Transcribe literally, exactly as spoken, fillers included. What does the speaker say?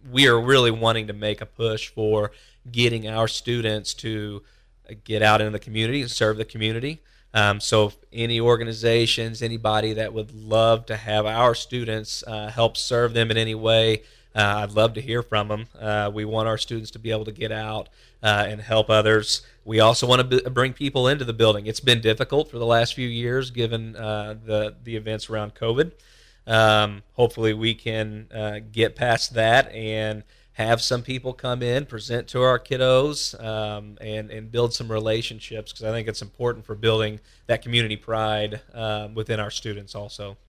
we are really wanting to make a push for getting our students to get out in the community and serve the community. Um, so if any organizations, anybody that would love to have our students uh, help serve them in any way, uh, I'd love to hear from them. Uh, we want our students to be able to get out uh, and help others. We also want to b- bring people into the building. It's been difficult for the last few years given uh, the, the events around COVID. Um, hopefully we can uh, get past that and have some people come in, present to our kiddos, um, and, and build some relationships, because I think it's important for building that community pride um, within our students also.